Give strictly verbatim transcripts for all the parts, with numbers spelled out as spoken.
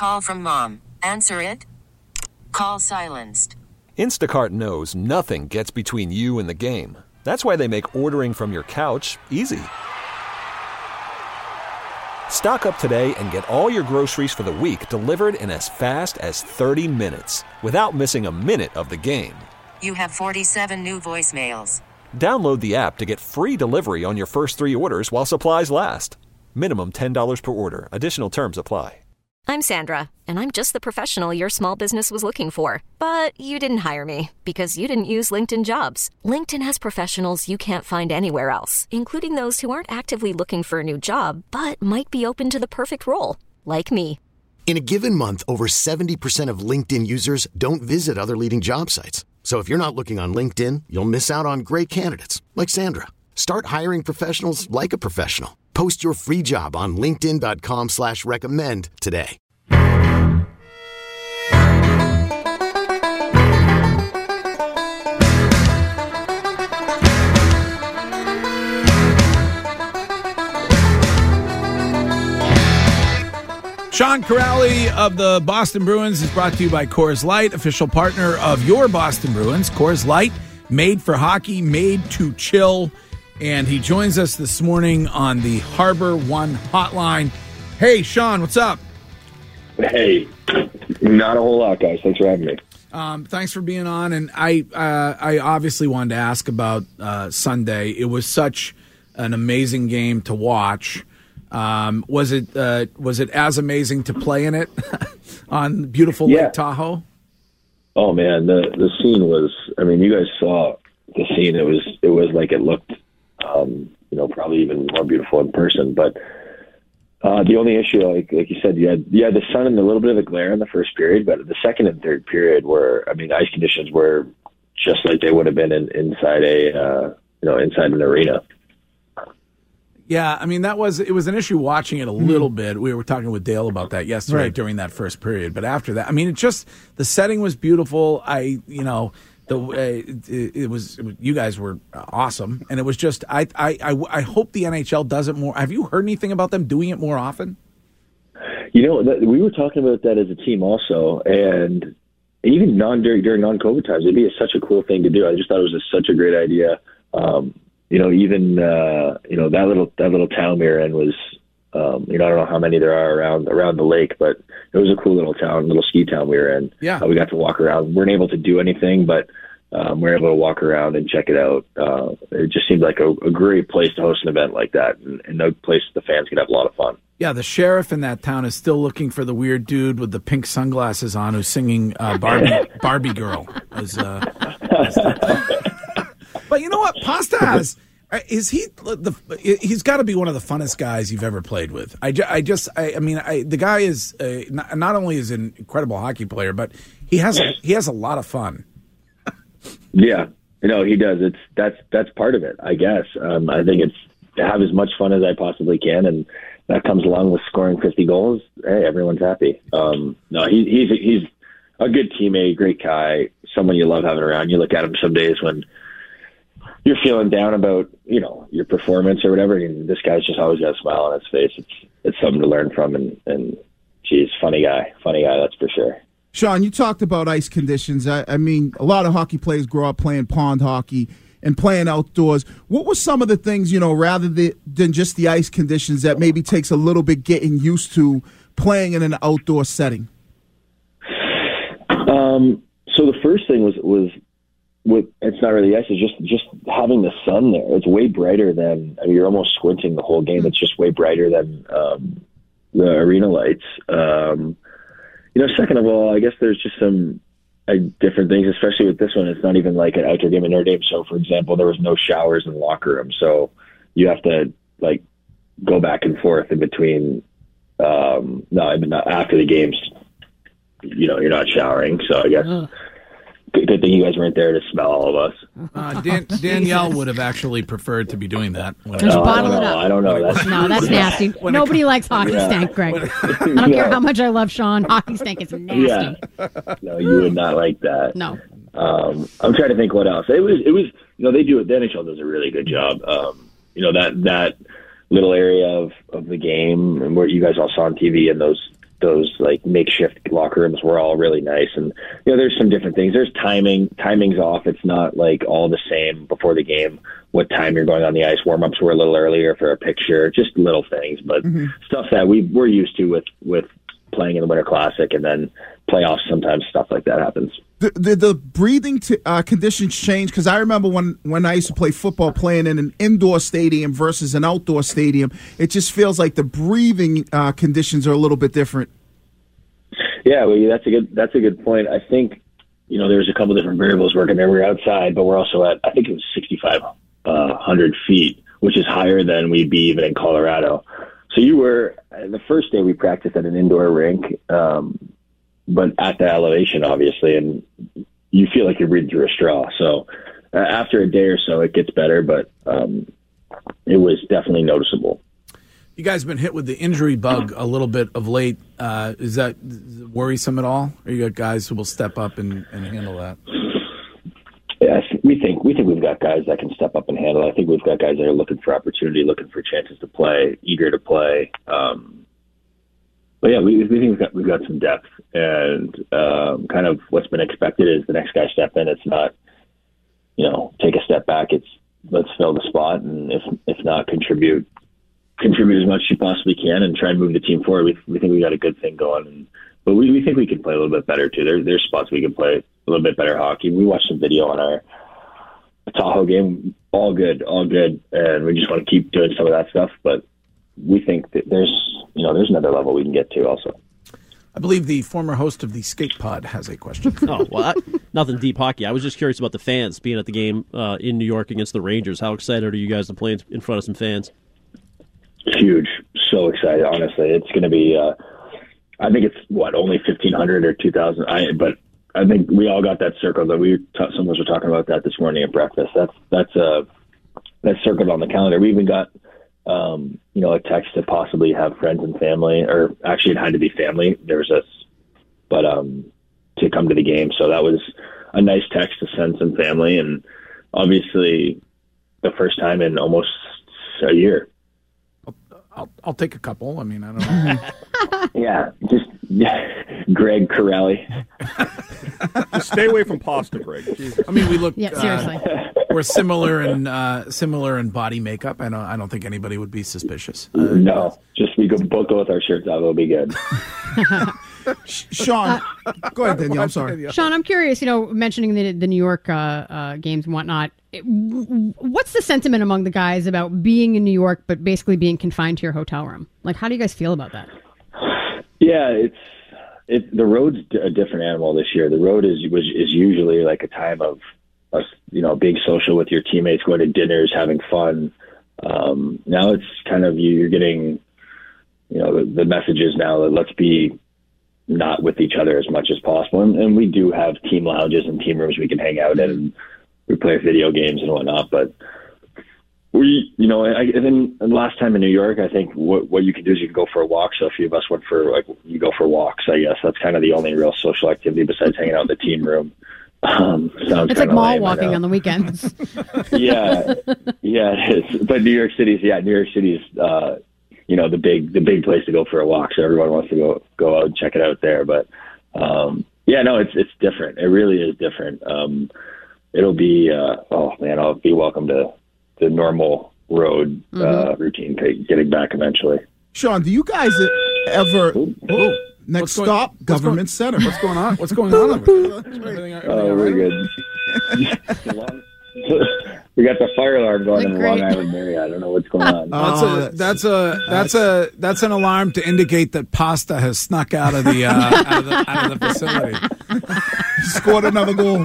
Call from mom. Answer it. Call silenced. Instacart knows nothing gets between you and the game. That's why they make ordering from your couch easy. Stock up today and get all your groceries for the week delivered in as fast as thirty minutes without missing a minute of the game. You have forty-seven new voicemails. Download the app to get free delivery on your first three orders while supplies last. Minimum ten dollars per order. Additional terms apply. I'm Sandra, and I'm just the professional your small business was looking for. But you didn't hire me because you didn't use LinkedIn Jobs. LinkedIn has professionals you can't find anywhere else, including those who aren't actively looking for a new job, but might be open to the perfect role, like me. In a given month, over seventy percent of LinkedIn users don't visit other leading job sites. So if you're not looking on LinkedIn, you'll miss out on great candidates like Sandra. Start hiring professionals like a professional. Post your free job on linkedin.com slash recommend today. Sean Corrali of the Boston Bruins is brought to you by Coors Light, official partner of your Boston Bruins. Coors Light, made for hockey, made to chill. And he joins us this morning on the Harbor One hotline. Hey, Sean, what's up? Hey, not a whole lot, guys. Thanks for having me. Um, thanks for being on. And I, uh, I obviously wanted to ask about uh, Sunday. It was such an amazing game to watch. Um, was it uh, was it as amazing to play in it on beautiful yeah. Lake Tahoe? Oh man, the the scene was. I mean, you guys saw the scene. It was it was like it looked. Um, you know, probably even more beautiful in person. But uh, the only issue, like like you said, you had you had the sun and a little bit of the glare in the first period, but the second and third period were, I mean, ice conditions were just like they would have been in, inside a uh, you know inside an arena. Yeah, I mean that was it was an issue watching it a little bit. We were talking with Dale about that yesterday right. during that first period, but after that, I mean, it just the setting was beautiful. I you know. The, uh, it, it, was, it was you guys were awesome, and it was just I, I I I hope the N H L does it more. Have you heard anything about them doing it more often? You know, that, we were talking about that as a team also, and even non during during non COVID times, it'd be a, such a cool thing to do. I just thought it was a, such a great idea. Um, you know, even uh, you know that little that little town we were in was. Um, you know, I don't know how many there are around around the lake, but it was a cool little town, little ski town we were in. Yeah, uh, we got to walk around. We weren't able to do anything, but um, we were able to walk around and check it out. Uh, it just seemed like a, a great place to host an event like that, and, and a place the fans could have a lot of fun. Yeah, the sheriff in that town is still looking for the weird dude with the pink sunglasses on who's singing uh, Barbie Barbie Girl. As, uh, as the... But you know what, Pasta has. Is he the? He's got to be one of the funnest guys you've ever played with. I, ju- I just, I, I mean, I, the guy is uh, not, not only is an incredible hockey player, but he has a, he has a lot of fun. Yeah, you know, he does. It's that's that's part of it, I guess. Um, I think it's to have as much fun as I possibly can, and that comes along with scoring fifty goals. Hey, everyone's happy. Um, no, he, he's he's a good teammate, great guy, someone you love having around. You look at him some days when you're feeling down about, you know, your performance or whatever, and this guy's just always got a smile on his face. It's it's something to learn from, and, and geez, funny guy. Funny guy, that's for sure. Sean, you talked about ice conditions. I, I mean, a lot of hockey players grow up playing pond hockey and playing outdoors. What were some of the things, you know, rather than just the ice conditions that maybe takes a little bit getting used to playing in an outdoor setting? Um, so the first thing was was with, it's not really ice, it's just just having the sun there. It's way brighter than, I mean, you're almost squinting the whole game. It's just way brighter than um, the arena lights. Um, you know, second of all, I guess there's just some uh, different things, especially with this one. It's not even like an outdoor game in Notre Dame. So, for example, there was no showers in the locker room. So you have to, like, go back and forth in between. Um, no, I mean, not after the games, you know, you're not showering. So I guess... Uh. Good, good thing you guys weren't there to smell all of us. Uh, Dan, Danielle would have actually preferred to be doing that. Just no, bottle it up. I don't know. That's, no, that's nasty. Nobody likes hockey yeah. stank, Greg. I don't yeah. care how much I love Sean. Hockey stank is nasty. Yeah. No, you would not like that. No. Um, I'm trying to think what else. It was, it was. You know, they do it. The N H L does a really good job. Um, you know, that that little area of, of the game and where you guys all saw on T V and those those like makeshift locker rooms were all really nice. And, you know, there's some different things. There's timing. Timing's off. It's not like all the same before the game, what time you're going on the ice. Warm-ups were a little earlier for a picture, just little things, but mm-hmm. stuff that we, we're used to with, with playing in the Winter Classic, and then playoffs, sometimes stuff like that happens. Did the, the breathing t- uh, conditions change? Because I remember when, when I used to play football, playing in an indoor stadium versus an outdoor stadium, it just feels like the breathing uh, conditions are a little bit different. Yeah, well, that's a good that's a good point. I think, you know, there's a couple different variables working there. We're outside, but we're also at, I think it was sixty-five hundred feet, which is higher than we'd be even in Colorado. So you were, the first day we practiced at an indoor rink, um, but at the elevation, obviously, and you feel like you're breathing through a straw. So uh, after a day or so, it gets better, but um, it was definitely noticeable. You guys have been hit with the injury bug a little bit of late. Uh, is that worrisome at all? Or you got guys who will step up and, and handle that? Yes, we think we think we've got guys that can step up and handle it. I think we've got guys that are looking for opportunity, looking for chances to play, eager to play. Um, but yeah, we, we think we've got we've got some depth, and um, kind of what's been expected is the next guy step in. It's not, you know, take a step back. It's let's fill the spot, and if if not, contribute contribute as much as you possibly can, and try and move the team forward. We we think we got a good thing going, and, but we, we think we can play a little bit better too. There there's spots we can play a little bit better hockey. We watched some video on our Tahoe game, all good, all good, and we just want to keep doing some of that stuff. But we think that there's, you know, there's another level we can get to also. I believe the former host of the Skate Pod has a question. Oh, well, I, nothing deep hockey. I was just curious about the fans being at the game uh, in New York against the Rangers. How excited are you guys to play in front of some fans? Huge, so excited. Honestly, it's going to be. Uh, I think it's what only fifteen hundred or two thousand. I but. I think we all got that circled. That we t- some of us were talking about that this morning at breakfast. That's that's uh that's circled on the calendar. We even got um, you know, a text to possibly have friends and family, or actually it had to be family. There was a, but um to come to the game. So that was a nice text to send some family, and obviously the first time in almost a year. I'll I'll take a couple. I mean, I don't know. yeah, just yeah, Greg Corelli. Just stay away from pasta, Greg. Jesus. I mean, we look. Yeah, seriously. Uh, we're similar in uh, similar in body makeup. I don't. I don't think anybody would be suspicious. Uh, no, just we go both go with our shirts out. It'll be good. Sean, go ahead, Danielle. I'm sorry. Sean, I'm curious. You know, mentioning the the New York uh, uh, games and whatnot. It, what's the sentiment among the guys about being in New York, but basically being confined to your hotel room? Like, how do you guys feel about that? Yeah, it's it. The road's a different animal this year. The road is was is usually like a time of, us, you know, being social with your teammates, going to dinners, having fun. Um, now it's kind of you're getting, you know, the, the messages now that let's be not with each other as much as possible. And, and we do have team lounges and team rooms we can hang out in, and we play video games and whatnot. But we, you know, I, and then and last time in New York, I think what what you can do is you can go for a walk. So a few of us went for, like, you go for walks, I guess. That's kind of the only real social activity besides hanging out in the team room. Um, sounds it's like mall lame, walking on the weekends. yeah, yeah, it is. But New York City's, yeah, New York City's, uh, you know, the big, the big place to go for a walk. So everyone wants to go, go out and check it out there. But, um, yeah, no, it's, it's different. It really is different. Um, it'll be, uh, oh man, I'll be welcome to the normal road, mm-hmm. uh, routine getting back eventually. Sean, do you guys ever, Ooh. oh, next going, stop, government going, center. What's going on? What's going on over there? Everything, everything oh, we're good. We got the fire alarm going in the Long Island area. I don't know what's going on. Oh, that's, a, that's a that's a that's an alarm to indicate that pasta has snuck out of the uh, out, of the, out of the facility. Scored another goal.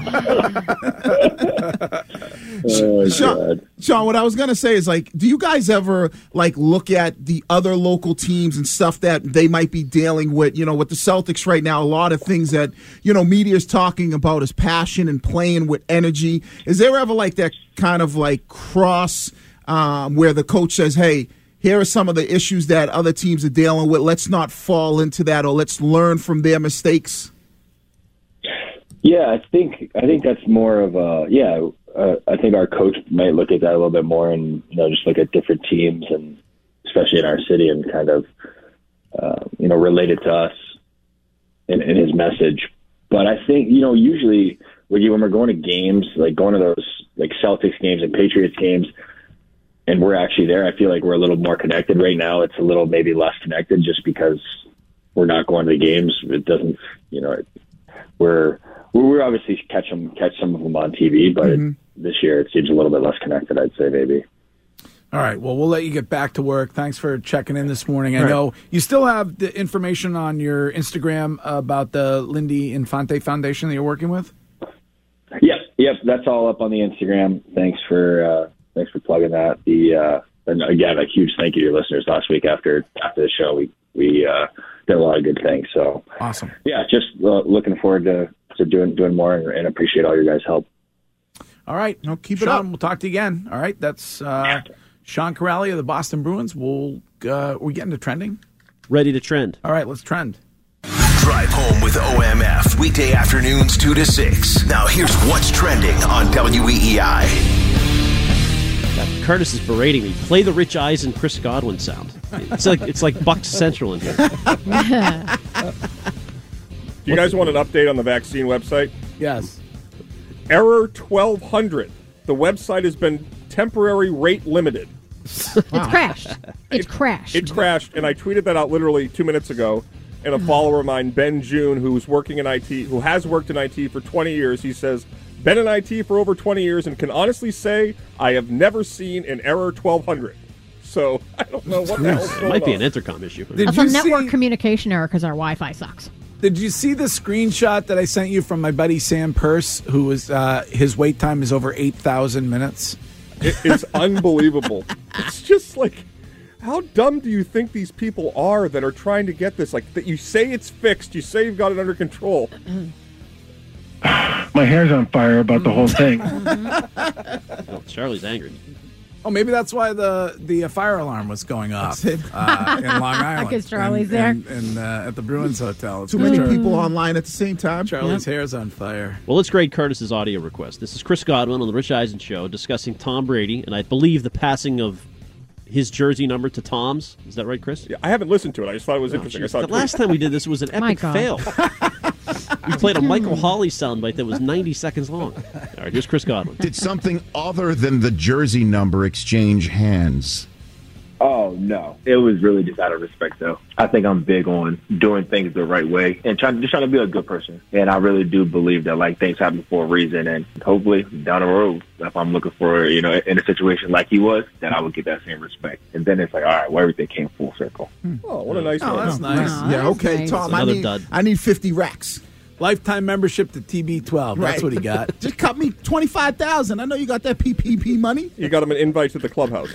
Oh, Sean, Sean, what I was gonna say is, like, do you guys ever like look at the other local teams and stuff that they might be dealing with? You know, with the Celtics right now, a lot of things that, you know, media is talking about is passion and playing with energy. Is there ever like that kind of like cross um, where the coach says, "Hey, here are some of the issues that other teams are dealing with. Let's not fall into that, or let's learn from their mistakes"? Yeah, I think I think that's more of a yeah. Uh, I think our coach might look at that a little bit more, and, you know, just look at different teams, and especially in our city, and kind of uh, you know relate it to us. in, in his message. But I think, you know, usually when, you, when we're going to games, like going to those like Celtics games and Patriots games, and we're actually there, I feel like we're a little more connected. Right now, it's a little maybe less connected just because we're not going to the games. It doesn't, you know, it, we're we're obviously catch them, catch some of them on T V, but mm-hmm. it, this year it seems a little bit less connected, I'd say, maybe. All right. Well, we'll let you get back to work. Thanks for checking in this morning. I right. know you still have the information on your Instagram about the Lindy Infante Foundation that you're working with. Yep, yep. That's all up on the Instagram. Thanks for uh, thanks for plugging that. The uh, and again, a huge thank you to your listeners. Last week after after the show, we we uh, did a lot of good things. So awesome. Yeah, just uh, looking forward to, to doing doing more and, and appreciate all your guys' help. All right. No, keep Sean, it up. We'll talk to you again. All right. That's uh, Sean Corrali of the Boston Bruins. We'll uh, we getting to trending. Ready to trend. All right. Let's trend. Drive home with O M F, weekday afternoons two to six. Now here's what's trending on W E E I. Curtis is berating me. Play the Rich Eisen Chris Godwin sound. It's like it's like Bucks Central in here. Do you guys want an update on the vaccine website? Yes. Error twelve hundred. The website has been temporary rate limited. Wow. It's crashed. It's it, crashed. It crashed, and I tweeted that out literally two minutes ago. And a follower of mine, Ben June, who's working in I T, who has worked in I T for twenty years, he says, been in I T for over twenty years and can honestly say I have never seen an error twelve hundred. So I don't know what the hell's going Might be on. an intercom issue. Did That's you a network see, communication error because our Wi-Fi sucks. Did you see the screenshot that I sent you from my buddy Sam Purse, who was uh, his wait time is over eight thousand minutes? It, it's unbelievable. It's just like, how dumb do you think these people are that are trying to get this? Like, that you say it's fixed, you say you've got it under control. My hair's on fire about the whole thing. Oh, Charlie's angry. Oh, maybe that's why the the uh, fire alarm was going off uh, in Long Island. Because Charlie's and, there. And, and uh, at the Bruins Hotel. It's Too many Charlie. people online at the same time. Charlie's hair's on fire. Well, let's grade Curtis's audio request. This is Chris Godwin on the Rich Eisen Show discussing Tom Brady, and I believe the passing of his jersey number to Tom's. Is that right, Chris? Yeah, I haven't listened to it. I just thought it was Oh, interesting. I geez. saw the it last time we did this was an My epic God. fail. We played a Michael Hawley soundbite that was ninety seconds long. All right, here's Chris Godwin. Did something other than the jersey number exchange hands? Oh, no. It was really just out of respect, though. I think I'm big on doing things the right way and trying, just trying to be a good person. And I really do believe that, like, things happen for a reason. And hopefully, down the road, if I'm looking for, you know, in a situation like he was, then I would get that same respect. And then it's like, all right, well, everything came full circle. Oh, what a nice Oh, one. that's nice. Oh, Yeah, that's okay, nice. Tom. I Another need, dud. I need fifty racks. Lifetime membership to T B twelve. That's Right. what he got. Just cut me twenty-five thousand. I know you got that P P P money. You got him an invite to the clubhouse.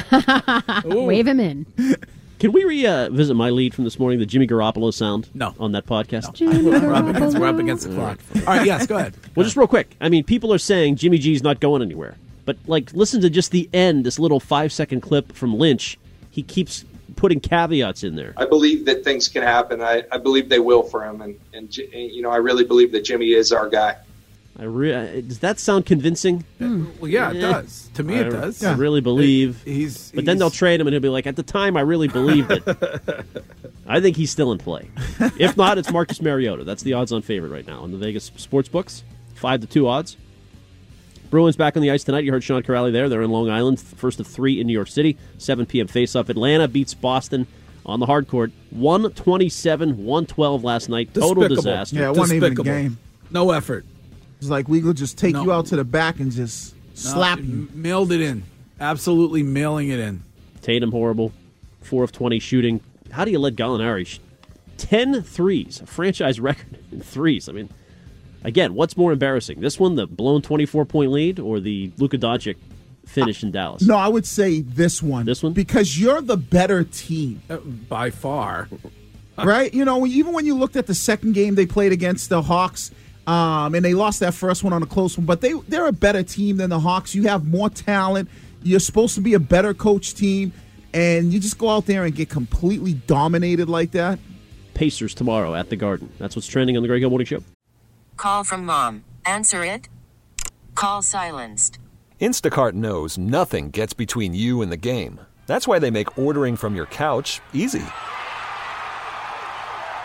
Wave him in. Can we revisit my lead from this morning, the Jimmy Garoppolo sound No. on that podcast? We're up against, we're up against the clock. All right, yes, go ahead. Well, just real quick. I mean, people are saying Jimmy G's not going anywhere. But, like, listen to just the end, this little five-second clip from Lynch. He keeps putting caveats in there. I believe that things can happen. I, I believe they will for him. And, and, you know, I really believe that Jimmy is our guy. I re- Does that sound convincing? Well, yeah, it does. To me, it I, does. I really believe. He's, But then he's- they'll trade him, and he'll be like, at the time, I really believed it. I think he's still in play. If not, it's Marcus Mariota. That's the odds-on favorite right now in the Vegas sports books. Five to two odds. Bruins back on the ice tonight. You heard Sean Corrali there. They're in Long Island. First of three in New York City. seven p.m. face-off. Atlanta beats Boston on the hard court. one twenty-seven one twelve last night. Total Despicable. disaster. Yeah, it wasn't even a Despicable. game. No effort. It's like we could just take No. you out to the back and just slap No, you. Mailed it in. Absolutely mailing it in. Tatum horrible. four of twenty shooting. How do you let Gallinari sh- ten threes, a franchise record in threes? I mean, again, what's more embarrassing? This one, the blown twenty-four point lead, or the Luka Doncic finish in Dallas? No, I would say this one. This one? Because you're the better team. Uh, by far. Right? You know, even when you looked at the second game they played against the Hawks, um, and they lost that first one on a close one, but they, they're a better team than the Hawks. You have more talent. You're supposed to be a better coach team, and you just go out there and get completely dominated like that. Pacers tomorrow at the Garden. That's what's trending on the Greg Hill Morning Show. Call from mom. Answer it. Call silenced. Instacart knows nothing gets between you and the game. That's why they make ordering from your couch easy.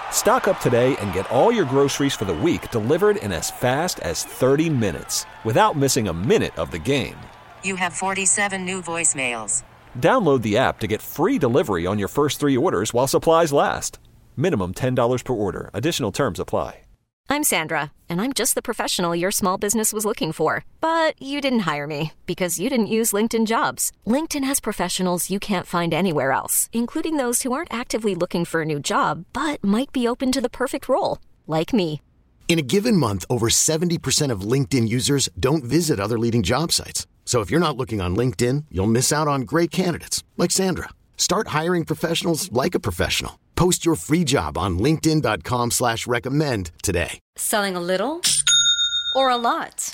Stock up today and get all your groceries for the week delivered in as fast as thirty minutes without missing a minute of the game. You have forty-seven new voicemails. Download the app to get free delivery on your first three orders while supplies last. Minimum ten dollars per order. Additional terms apply. I'm Sandra, and I'm just the professional your small business was looking for. But you didn't hire me because you didn't use LinkedIn Jobs. LinkedIn has professionals you can't find anywhere else, including those who aren't actively looking for a new job, but might be open to the perfect role, like me. In a given month, over seventy percent of LinkedIn users don't visit other leading job sites. So if you're not looking on LinkedIn, you'll miss out on great candidates like Sandra. Start hiring professionals like a professional. Post your free job on linkedin.com slash recommend today. Selling a little or a lot?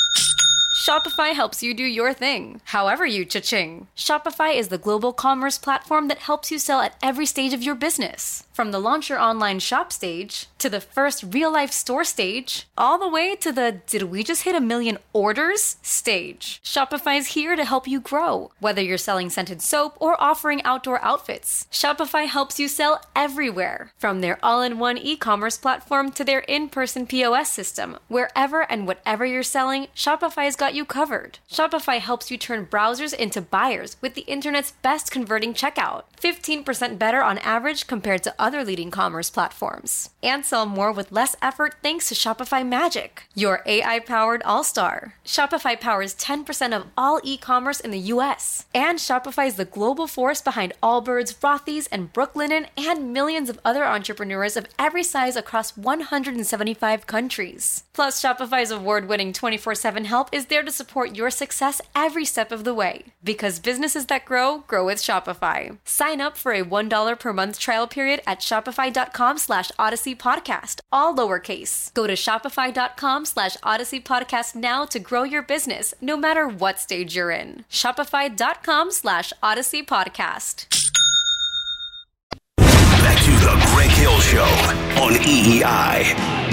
Shopify helps you do your thing, however you cha-ching. Shopify is the global commerce platform that helps you sell at every stage of your business. From the launch your online shop stage, to the first real-life store stage, all the way to the did we just hit a million orders stage. Shopify's here to help you grow. Whether you're selling scented soap or offering outdoor outfits, Shopify helps you sell everywhere. From their all-in-one e-commerce platform to their in-person P O S system, wherever and whatever you're selling, Shopify's got you covered. Shopify helps you turn browsers into buyers with the internet's best converting checkout. fifteen percent better on average compared to other leading commerce platforms. And sell more with less effort thanks to Shopify Magic, your A I-powered all-star. Shopify powers ten percent of all e-commerce in the U S. And Shopify is the global force behind Allbirds, Rothy's, and Brooklinen, and millions of other entrepreneurs of every size across one hundred seventy-five countries. Plus, Shopify's award-winning twenty-four seven help is there to support your success every step of the way. Because businesses that grow, grow with Shopify. Sign up for a one dollar per month trial period at shopify.com slash Odyssey Podcast, all lowercase. Go to shopify.com slash Odyssey Podcast now to grow your business, no matter what stage you're in. Shopify.com slash Odyssey Podcast. Back to the Greg Hill Show on E E I.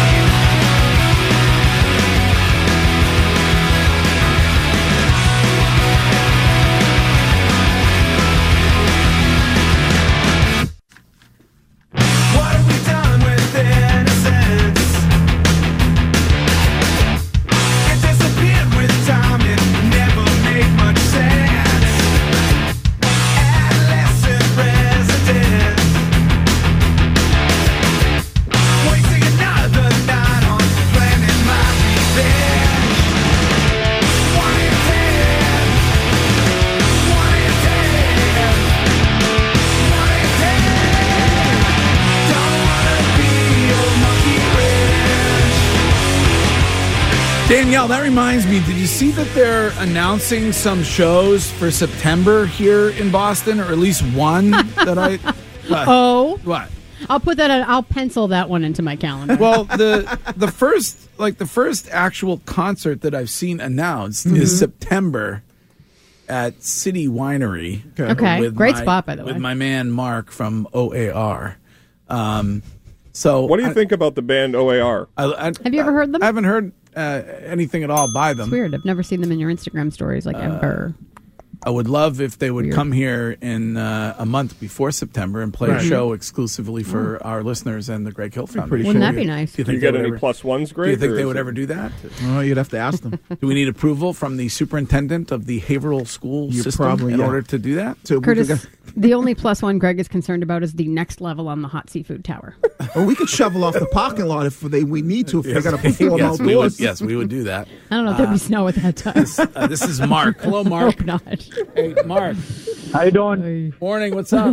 Danielle, that reminds me, did you see that they're announcing some shows for September here in Boston, or at least one that I... What? Oh. What? I'll put that, I'll pencil that one into my calendar. Well, the the first, like the first actual concert that I've seen announced Mm-hmm. is September at City Winery. Okay, okay. with Great my- spot, by the With way. my man Mark from O A R. Um, so What do you I- think about the band O A R? I, I, Have you ever heard them? I haven't heard uh, anything at all by them. It's weird. I've never seen them in your Instagram stories, like ever. I would love if they would Weird. come here in uh, a month before September and play Right. a show exclusively for our listeners and the Greg Hill Foundation. Wouldn't that be nice? Do you Do you think they get would any ever- plus ones, Do Greg? you think or they is would it- ever do that? Oh, you'd have to ask them. Do we need approval from the superintendent of the Haverhill School You system probably, in yeah. order to do that? So we Curtis, could- the only plus one Greg is concerned about is the next level on the hot seafood tower. or we could shovel off the parking lot if they, we need to, if they're going to perform yes, we would, outdoors. yes, we would do that. I don't know if there'd be snow at that time. Uh, this is Mark. Hello, Mark. Hope not. Hey, Mark. How you doing? Morning. What's up?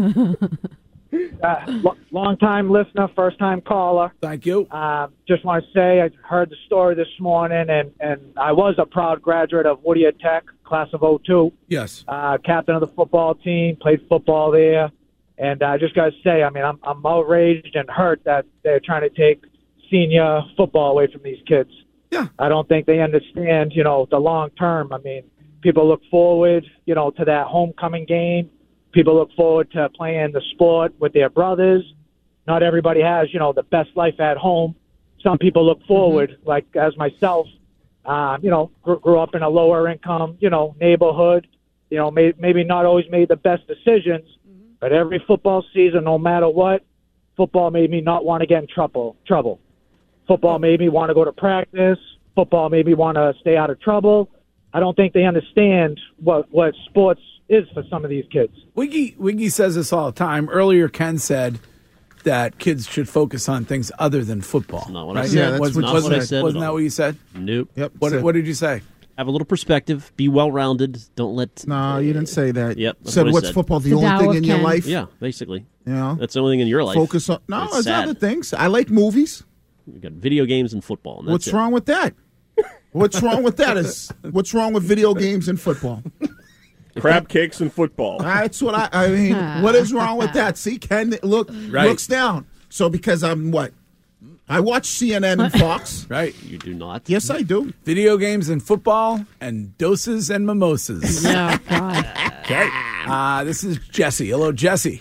Uh, lo- long time listener, first time caller. Thank you. Uh, just want to say I heard the story this morning, and, and I was a proud graduate of Whittier Tech, class of oh two. Yes. Uh, captain of the football team, played football there. And I just got to say, I mean, I'm, I'm outraged and hurt that they're trying to take senior football away from these kids. Yeah. I don't think they understand, you know, the long term. I mean, people look forward, you know, to that homecoming game. People look forward to playing the sport with their brothers. Not everybody has, you know, the best life at home. Some people look forward, mm-hmm. like as myself, uh, you know, grew, grew up in a lower income, you know, neighborhood, you know, may, maybe not always made the best decisions, mm-hmm. but every football season, no matter what, football made me not want to get in trouble. Trouble. Football made me want to go to practice. Football made me want to stay out of trouble. I don't think they understand what, what sports is for some of these kids. Wiggy Wiggy says this all the time. Earlier, Ken said that kids should focus on things other than football. Not what right? I said. Yeah, that's was, not wasn't what I said. Wasn't at that all. what you said? Nope. Yep. What, said- what did you say? Have a little perspective. Be well-rounded. Don't let. No, you didn't say that. Yep. That's Said what I what's said. football the The only Tao thing of in your Ken. life? Yeah, basically. You know, That's the only thing in your life. focus on. No, It's there's sad. other things. I like movies. You got video games and football. And that's What's it. wrong with that? What's wrong with that? Is what's wrong with video games and football? Crab cakes and football. That's what I. I mean, what is wrong with that? See, Ken look Right. looks down. So because I'm what? I watch C N N and Fox. Right. You do not. Yes, I do. Video games and football and doses and mimosas. Yeah, God. Okay. Uh, this is Jesse. Hello, Jesse.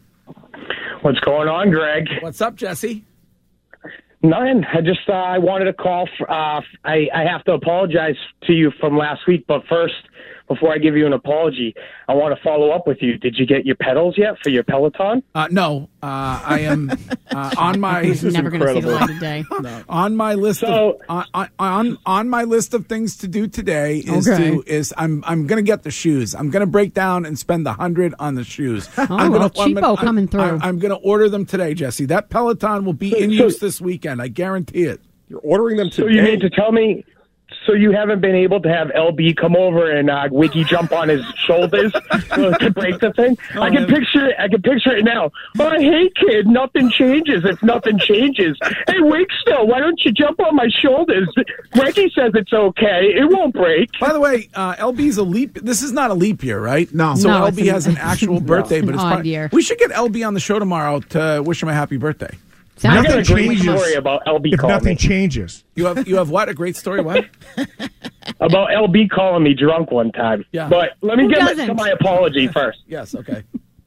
What's going on, Greg? What's up, Jesse? Nothing. I just uh, I wanted to call. For, uh, I I have to apologize to you from last week, but first, before I give you an apology, I want to follow up with you. Did you get your pedals yet for your Peloton? Uh, no, uh, I am uh, on my He's never going to see the light of day. on my list So- of on, on on my list of things to do today is Okay. to is I'm I'm going to get the shoes. I'm going to break down and spend the hundred on the shoes. Oh, I'm well, I'm cheapo coming through. I'm, I'm going to order them today, Jesse. That Peloton will be in use this weekend. I guarantee it. You're ordering them So today. you mean to tell me? So you haven't been able to have L B come over and uh, Wiggy jump on his shoulders to, to break the thing? I can picture it. I can picture it now. Oh, hey, kid, nothing changes if nothing changes. Hey, Wigstill, why don't you jump on my shoulders? Greggy says it's okay. It won't break. By the way, uh, L B's a leap. This is not a leap year, right? No. So No, L B it's an- has an actual birthday, an but it's odd probably, year. we should get L B on the show tomorrow to wish him a happy birthday. I Sounds got a good. great story about L B If calling nothing me. changes. You have you have what? A great story? What? About L B calling me drunk one time. Yeah. But let me Who get my, doesn't? to my apology first. Yes. Okay.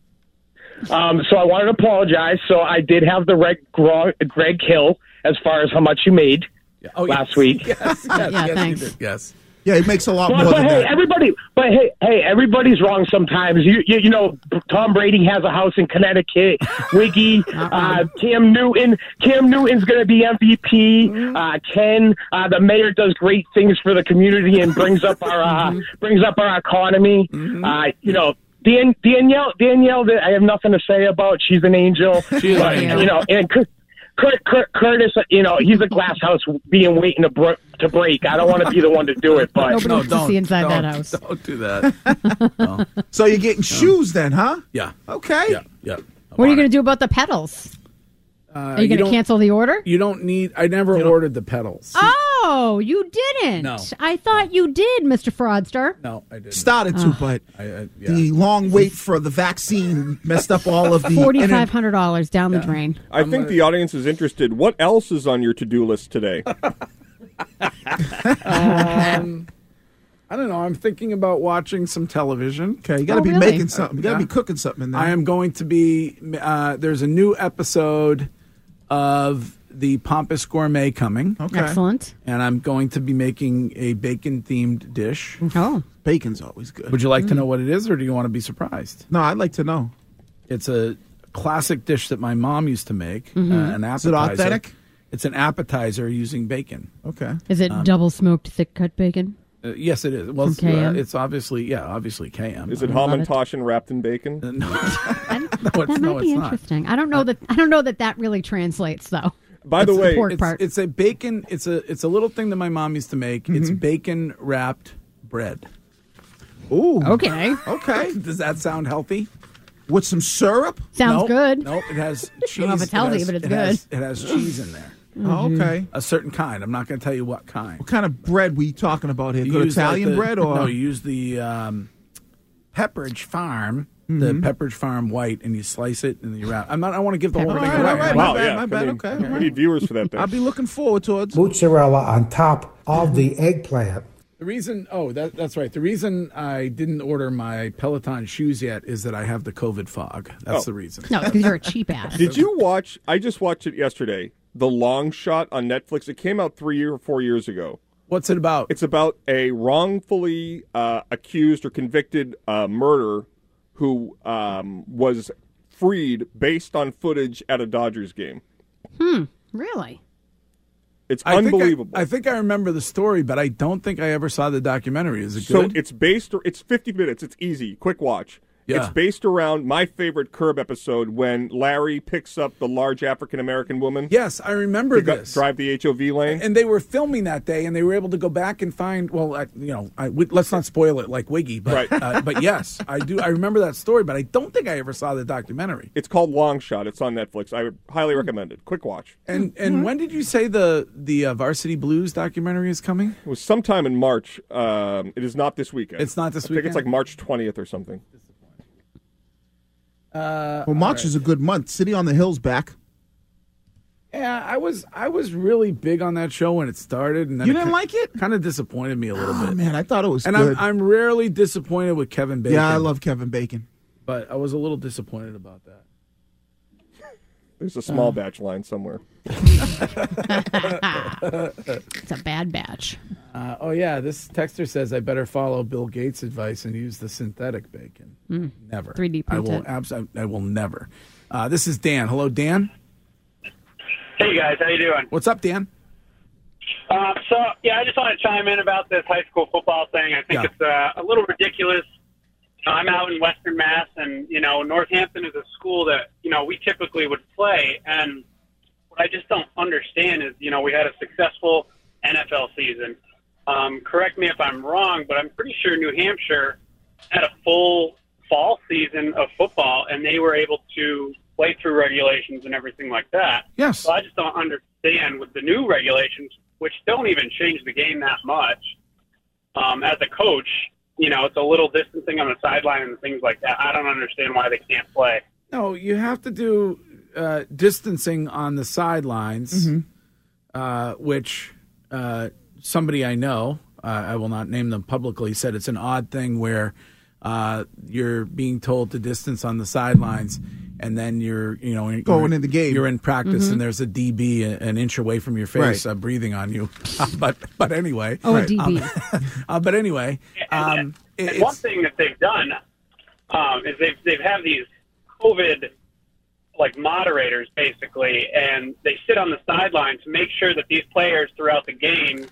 Um, so I wanted to apologize. So I did have the Greg, Greg Hill as far as how much you made Oh, last yes. week. Yes. Yes. Yeah, yes, you thanks. did. Yes. Yeah, he makes a lot But, more but than hey, that. everybody, but hey, hey, everybody's wrong sometimes. You, you, you know, Tom Brady has a house in Connecticut. Wiggy, uh, Cam Newton, Cam Newton's going to be M V P. Uh, Ken, uh, the mayor does great things for the community and brings up our, uh, brings up our economy. Uh, you know. Dan, Danielle, Danielle, that I have nothing to say about. She's an angel. She is But, an angel. You know, and Kurt, Kurt, Kurt, Curtis, you know, he's a glass house being waiting to bro- to break. I don't want to be the one to do it, but Nobody No, wants to don't, see inside don't, that house. Don't do that. No. So you're getting shoes then, huh? Yeah. Okay. Yeah. Yeah. What are you going to do about the pedals? Uh, Are you going to don't- cancel the order? You don't need. I never ordered the pedals. Oh, you didn't. No. I thought you did, Mister Fraudster. No, I didn't. Started to, but I, I, yeah. the long wait for the vaccine messed up all of the Forty-five hundred dollars down the drain. I think the audience is interested. What else is on your to-do list today? Um, I don't know. I'm thinking about watching some television. Okay, you got to Oh, be really? making something. You got to Yeah. be cooking something in there. I am going to be. Uh, there's a new episode of the Pompous Gourmet coming, Okay. Excellent. and I'm going to be making a bacon-themed dish. Oh, Bacon's always good. Would you like to know what it is, or do you want to be surprised? No, I'd like to know. It's a classic dish that my mom used to make. Mm-hmm. Uh, an Is it appetizer. authentic? It's an appetizer using bacon. Okay. is it Um, double smoked thick cut bacon? Uh, yes, it is. Well, From it's, K uh, M? it's obviously, yeah, obviously K M. Is it love it. Hamantaschen wrapped in bacon? Uh, no, no, it's, That might no, be it's not. interesting. I don't know that. I don't know that that really translates though. By the It's way, pork It's, part. it's a bacon. It's a it's a little thing that my mom used to make. It's Mm-hmm. bacon wrapped bread. Ooh. Okay, Okay. Does that sound healthy? With some syrup? sounds Nope. good. Nope. It has cheese. don't know if it's healthy, it has, but it's it good. Has, it has cheese in there. Oh, okay. A certain kind. I'm not going to tell you what kind. What kind of bread we talking about here? You Good use like Italian the- bread or no? You use the um, Pepperidge Farm, the Pepperidge Farm white, and you slice it and you wrap. I'm not. I want to give the whole All thing right, away. all right, wow, my bad, yeah. my I bad. mean, Okay, We all right. need viewers for that thing. I'll be looking forward towards. Mozzarella on top of the eggplant. The reason, oh, that, that's right. The reason I didn't order my Peloton shoes yet is that I have the COVID fog. That's Oh. the reason. No, because you're a cheap ass. Did you watch? I just watched it yesterday. The Long Shot on Netflix. It came out three or four years ago. What's it about? It's about a wrongfully uh, accused or convicted uh, murderer who um, was freed based on footage at a Dodgers game. Hmm. Really? It's I unbelievable. Think I, I think I remember the story, but I don't think I ever saw the documentary. Is it So good? it's based. It's fifty minutes. It's easy, quick watch. Yeah. It's based around my favorite Curb episode when Larry picks up the large African American woman. Yes, I remember to go- this. drive the H O V lane. And they were filming that day, and they were able to go back and find. Well, I, you know, I, we, let's not spoil it like Wiggy, but Right. uh, but yes, I do. I remember that story, but I don't think I ever saw the documentary. It's called Long Shot. It's on Netflix. I would highly recommend it. Quick watch. And and when did you say the the uh, Varsity Blues documentary is coming? It was sometime in March. Um, it is not this weekend. It's not this I think it's weekend? like March twentieth or something. Uh, Well, March all right. is a good month. City on the Hill's back. Yeah, I was I was really big on that show when it started, and then You it didn't ki- like it? Kind of disappointed me a little Oh bit. man, I thought it was and good. I'm I'm rarely disappointed with Kevin Bacon. Yeah, I love Kevin Bacon. but I was a little disappointed about that. There's a small Uh. batch line somewhere. It's a bad batch. Uh, oh yeah, this texter says I better follow Bill Gates' advice and use the synthetic bacon. Mm. Never. three D I will printed. absolutely. I will never. Uh, this is Dan. Hello, Dan. Hey guys, how you doing? What's up, Dan? Um, so yeah, I just want to chime in about this high school football thing. I think Yeah. it's uh, a little ridiculous. You know, I'm out in Western Mass, and you know, Northampton is a school that you know we typically would play. And what I just don't understand is, you know, we had a successful N F L season. Um, correct me if I'm wrong, but I'm pretty sure New Hampshire had a full fall season of football, and they were able to play through regulations and everything like that. Yes. So I just don't understand with the new regulations, which don't even change the game that much. Um, as a coach, you know, it's a little distancing on the sideline and things like that. I don't understand why they can't play. No, you have to do uh, distancing on the sidelines, Mm-hmm. uh, which uh, somebody I know, uh, I will not name them publicly, said it's an odd thing where uh, you're being told to distance on the sidelines, and then you're, you know, you're, Going in the game. You're in practice, Mhm. and there's a D B a- an inch away from your face, Right. uh, breathing on you. but but anyway, Oh, a D B. Um, uh, but anyway, um, it- And one it's, thing that they've done um, is they've they've had these COVID like moderators basically, and they sit on the sideline to make sure that these players throughout the game,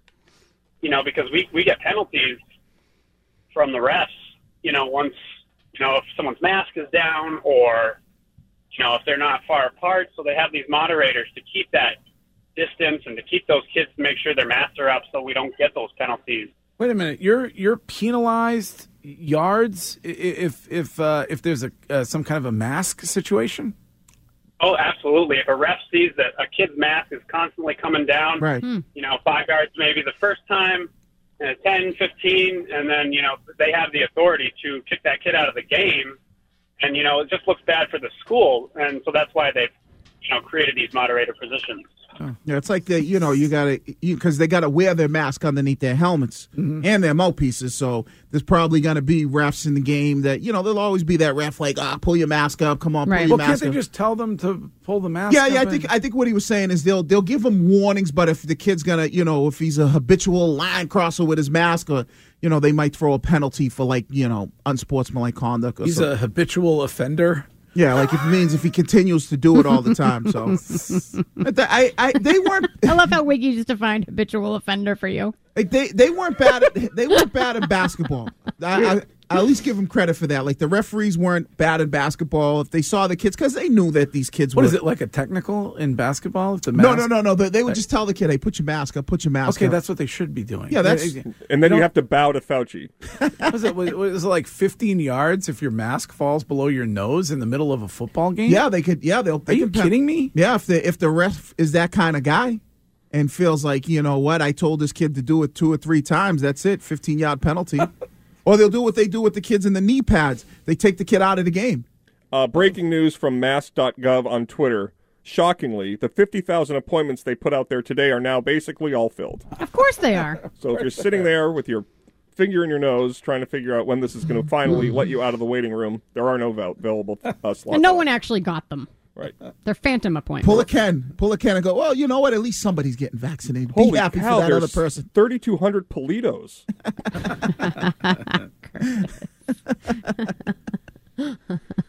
you know, because we we get penalties from the refs, you know, once you know if someone's mask is down or you know if they're not far apart, so they have these moderators to keep that distance and to keep those kids to make sure their masks are up so we don't get those penalties. Wait a minute. You're you're penalized yards i- i- if if uh, if there's a uh, some kind of a mask situation. Oh, absolutely. If a ref sees that a kid's mask is constantly coming down, Right. you know, five yards maybe the first time, uh, ten, fifteen, and then, you know, they have the authority to kick that kid out of the game. And, you know, it just looks bad for the school. And so that's why they've, you know, created these moderator positions. Yeah, it's like the you know you got to because they got to wear their mask underneath their helmets Mm-hmm. and their mouthpieces. So there's probably going to be refs in the game that you know there'll always be that ref like ah pull your mask up, come on, pull Right. your Well, can't mask they up. just tell them to pull the mask? Yeah, yeah. I up think and- I think what he was saying is they'll they'll give him warnings, but if the kid's gonna you know if he's a habitual line crosser with his mask, or you know they might throw a penalty for like you know unsportsmanlike conduct. Or he's something. a habitual offender. Yeah, like if it means if he continues to do it all the time. So But the- I, I they weren't I love how Wiggy just defined habitual offender for you. like they they weren't bad at they weren't bad at basketball. I, I, I at least give them credit for that. Like the referees weren't bad at basketball if they saw the kids because they knew that these kids What were. is it like a technical in basketball? If the No, mask, no, no, no. They, they would just tell the kid, "Hey, put your mask up. Put your mask Okay, up." that's what they should be doing. Yeah, that's- And then you have to bow to Fauci. was it was, was it like fifteen yards if your mask falls below your nose in the middle of a football game? Yeah, they could. Yeah, they'll. They Are you can pen- kidding me? Yeah, if the if the ref is that kind of guy and feels like you know what, I told this kid to do it two or three times. That's it, fifteen yard penalty. Or they'll do what they do with the kids in the knee pads. They take the kid out of the game. Uh, breaking news from mass dot gov on Twitter. Shockingly, the fifty thousand appointments they put out there today are now basically all filled. Of course they are. So if you're sitting there with your finger in your nose trying to figure out when this is going to finally let you out of the waiting room, there are no val- available uh, slots. And no one actually got them. Right. They're phantom appointments. Pull a Ken. Pull a Ken and go, well, you know what? At least somebody's getting vaccinated. Be Holy happy cow, for that there's other person. thirty-two hundred Politos.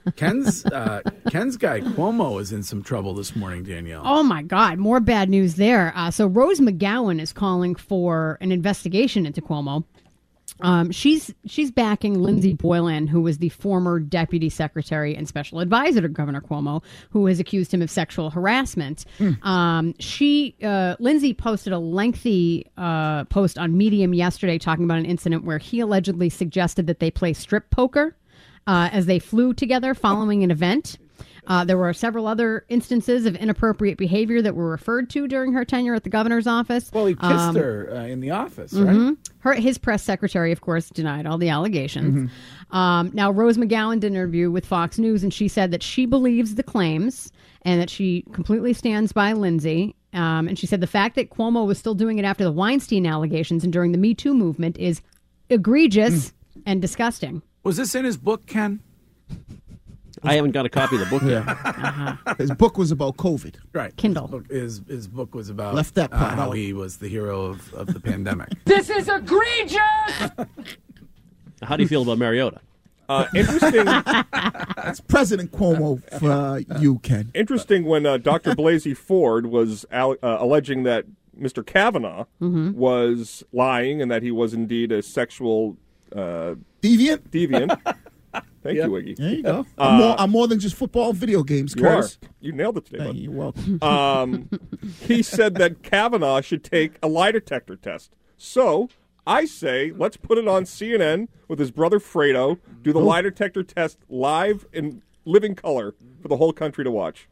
Ken's uh, Ken's guy Cuomo is in some trouble this morning, Danielle. Oh, my God. More bad news there. Uh, so Rose McGowan is calling for an investigation into Cuomo. Um, she's she's backing Lindsey Boylan, who was the former deputy secretary and special advisor to Governor Cuomo, who has accused him of sexual harassment. Mm. Um, she uh, Lindsey posted a lengthy uh, post on Medium yesterday talking about an incident where he allegedly suggested that they play strip poker uh, as they flew together following an event. Uh, there were several other instances of inappropriate behavior that were referred to during her tenure at the governor's office. Well, he kissed um, her uh, in the office, right? Mm-hmm. Her, his press secretary, of course, denied all the allegations. Mm-hmm. Um, now, Rose McGowan did an interview with Fox News, and she said that she believes the claims and that she completely stands by Lindsey. Um, and she said the fact that Cuomo was still doing it after the Weinstein allegations and during the Me Too movement is egregious mm. and disgusting. Was this in his book, Ken? I haven't got a copy of the book yet. Uh-huh. His book was about COVID. Right. Kindle. His book, his, his book was about Left that part uh, how out. he was the hero of, of the pandemic. This is egregious! How do you feel about Mariota? Uh, interesting. That's President Cuomo for uh, you, Ken. Interesting when uh, Doctor Blasey Ford was al- uh, alleging that Mister Kavanaugh mm-hmm. was lying and that he was indeed a sexual uh, deviant. Deviant. Thank yep. you, Wiggy. There you go. Uh, I'm, more, I'm more than just football and video games, You Curtis. are. You nailed it today, bud. You're welcome. Um, he said that Kavanaugh should take a lie detector test. So I say let's put it on C N N with his brother Fredo, do the oh. lie detector test live in living color for the whole country to watch.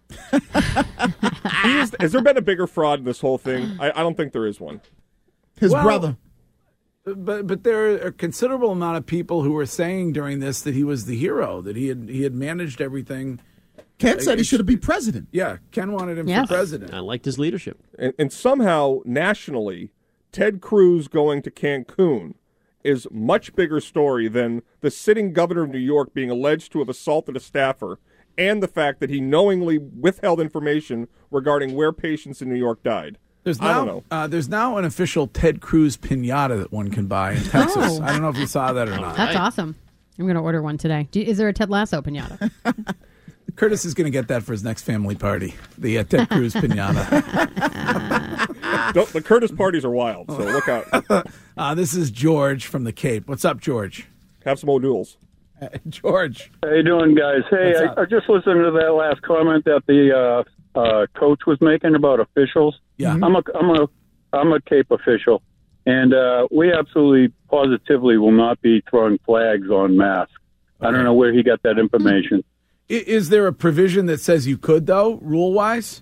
is, has there been a bigger fraud in this whole thing? I, I don't think there is one. His well, brother. But but there are a considerable amount of people who were saying during this that he was the hero, that he had he had managed everything. Ken said he should have been president. Yeah, Ken wanted him yes. for president. I liked his leadership. And, and somehow, nationally, Ted Cruz going to Cancun is a much bigger story than the sitting governor of New York being alleged to have assaulted a staffer and the fact that he knowingly withheld information regarding where patients in New York died. There's I now, don't know. Uh, there's now an official Ted Cruz piñata that one can buy in Texas. Oh. I don't know if you saw that or not. That's awesome. I'm going to order one today. Do, is there a Ted Lasso piñata? Curtis is going to get that for his next family party, the uh, Ted Cruz piñata. Don't, the Curtis parties are wild, so look out. Uh, this is George from the Cape. What's up, George? Have some O'Douls. Uh, George. How you doing, guys? Hey, I, I just listened to that last comment that the uh, uh, coach was making about officials. Yeah, I'm a, I'm a, I'm a Cape official, and uh, we absolutely, positively will not be throwing flags on masks. Okay. I don't know where he got that information. Is there a provision that says you could, though, rule-wise?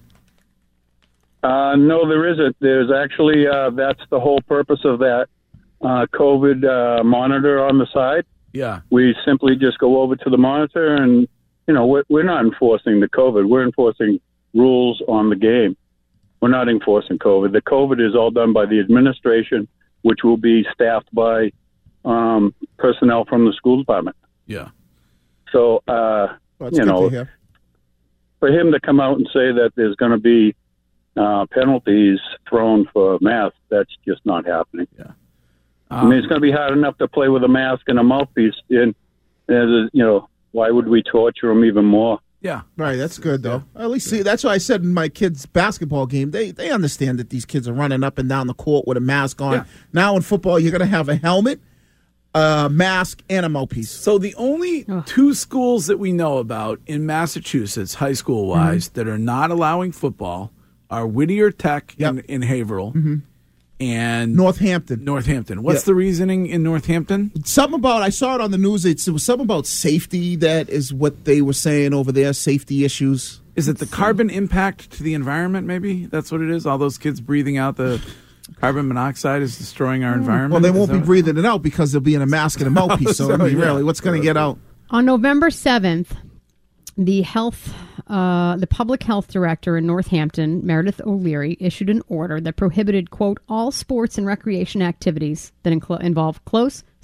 Uh, no, there isn't. There's actually, uh, that's the whole purpose of that uh, COVID uh, monitor on the side. Yeah. We simply just go over to the monitor and, you know, we're, we're not enforcing the COVID. We're enforcing rules on the game. We're not enforcing COVID. The COVID is all done by the administration, which will be staffed by um, personnel from the school department. Yeah. So, uh, well, you know, for him to come out and say that there's going to be uh, penalties thrown for masks, that's just not happening. Yeah. Um, I mean, it's going to be hard enough to play with a mask and a mouthpiece. And, and you know, why would we torture them even more? Yeah. Right, that's good, though. At least, see, that's why I said in my kids' basketball game, they they understand that these kids are running up and down the court with a mask on. Yeah. Now in football, you're going to have a helmet, a mask, and a mouthpiece. So the only oh. two schools that we know about in Massachusetts, high school-wise, mm-hmm. that are not allowing football are Whittier Tech yep. in, in Haverhill mm-hmm. and Northampton. Northampton. What's yep. the reasoning in Northampton? Something about, I saw it on the news, it's, it was something about safety that is what they were saying over there, safety issues. Is it the carbon impact to the environment, maybe? That's what it is? All those kids breathing out the carbon monoxide is destroying our environment? Well, they won't be what... breathing it out because they'll be in a mask and a mouthpiece. So, so I mean, yeah. really, what's going to get out? On November seventh, the health, uh, the public health director in Northampton, Meredith O'Leary, issued an order that prohibited, quote, all sports and recreation activities that incl- involve close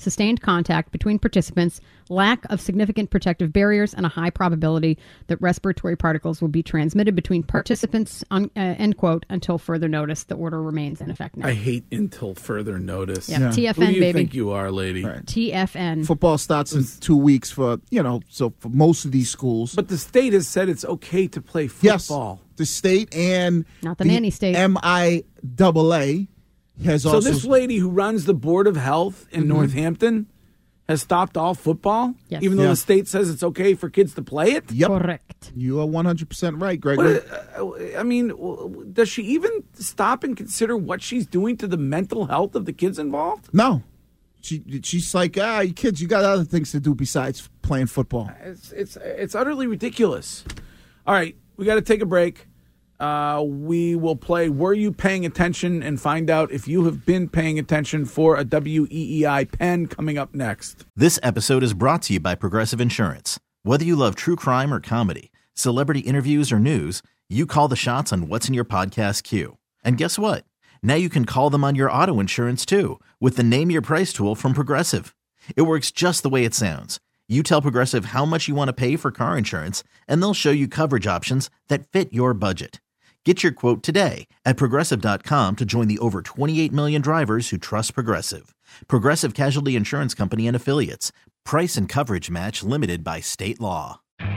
sustained contact between participants, lack of significant protective barriers, and a high probability that respiratory particles will be transmitted between participants, on, uh, end quote, until further notice. The order remains in effect now. I hate until further notice. Yeah, T F N, Who do you baby. think you are, lady? Right. T F N. Football starts in two weeks for, you know, so for most of these schools. But the state has said it's okay to play football. Yes, the state and Not the nanny state. M I A A has So also. this lady who runs the Board of Health in Mhm. Northampton has stopped all football, Yes. even though Yeah. the state says it's okay for kids to play it? Yep. Correct. You are one hundred percent right, Greg. What, uh, I mean, w- does she even stop and consider what she's doing to the mental health of the kids involved? No. She She's like, ah, you kids, you got other things to do besides playing football. It's it's it's utterly ridiculous. All right, we got to take a break. Uh, we will play Were You Paying Attention and find out if you have been paying attention for a W E E I pen coming up next. This episode is brought to you by Progressive Insurance. Whether you love true crime or comedy, celebrity interviews or news, you call the shots on what's in your podcast queue. And guess what? Now you can call them on your auto insurance too with the Name Your Price tool from Progressive. It works just the way it sounds. You tell Progressive how much you want to pay for car insurance, and they'll show you coverage options that fit your budget. Get your quote today at Progressive dot com to join the over twenty-eight million drivers who trust Progressive. Progressive Casualty Insurance Company and Affiliates. Price and coverage match limited by state law.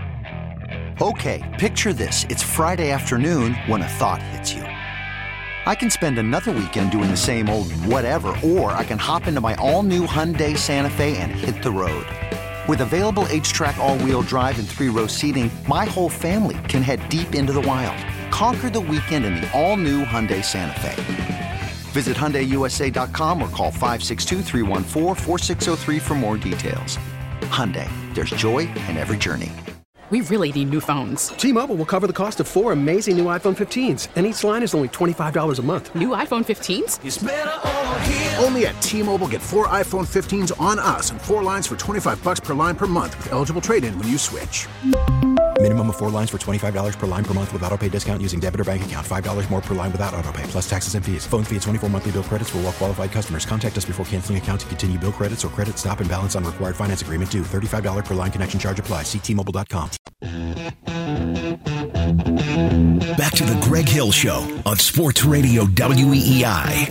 Okay, picture this. It's Friday afternoon when a thought hits you. I can spend another weekend doing the same old whatever, or I can hop into my all-new Hyundai Santa Fe and hit the road. With available H-Track all-wheel drive and three-row seating, my whole family can head deep into the wild. Conquer the weekend in the all-new Hyundai Santa Fe. Visit Hyundai U S A dot com or call five six two, three one four, four six zero three for more details. Hyundai, there's joy in every journey. We really need new phones. T-Mobile will cover the cost of four amazing new iPhone fifteens, and each line is only twenty-five dollars a month. New iPhone fifteens? It's better over here. Only at T-Mobile, get four iPhone fifteens on us and four lines for twenty-five bucks per line per month with eligible trade-in when you switch. Minimum of four lines for twenty-five dollars per line per month with autopay discount using debit or bank account. five dollars more per line without autopay, plus taxes and fees. Phone fee at twenty-four monthly bill credits for well-qualified customers. Contact us before canceling account to continue bill credits or credit stop and balance on required finance agreement due. thirty-five dollars per line connection charge applies. See T Mobile dot com. Back to the Greg Hill Show on Sports Radio W E E I.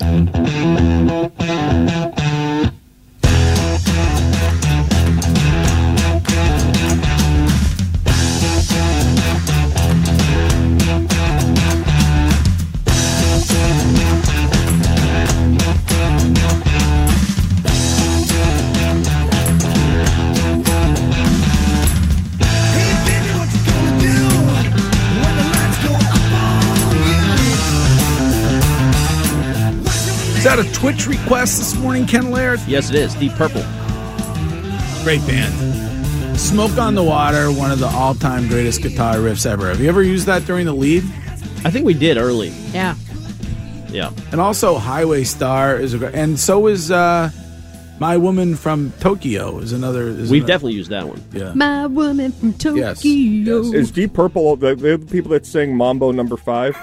Is that a Twitch request this morning, Ken Laird? Yes, it is. Deep Purple. Great band. Smoke on the Water, one of the all-time greatest guitar riffs ever. Have you ever used that during the lead? I think we did early. Yeah. Yeah. And also Highway Star is a great, and so is uh, My Woman from Tokyo is another. Is We've another, definitely used that one. Yeah. My Woman from Tokyo. Yes. Yes. Is Deep Purple the, the people that sing Mambo Number Five?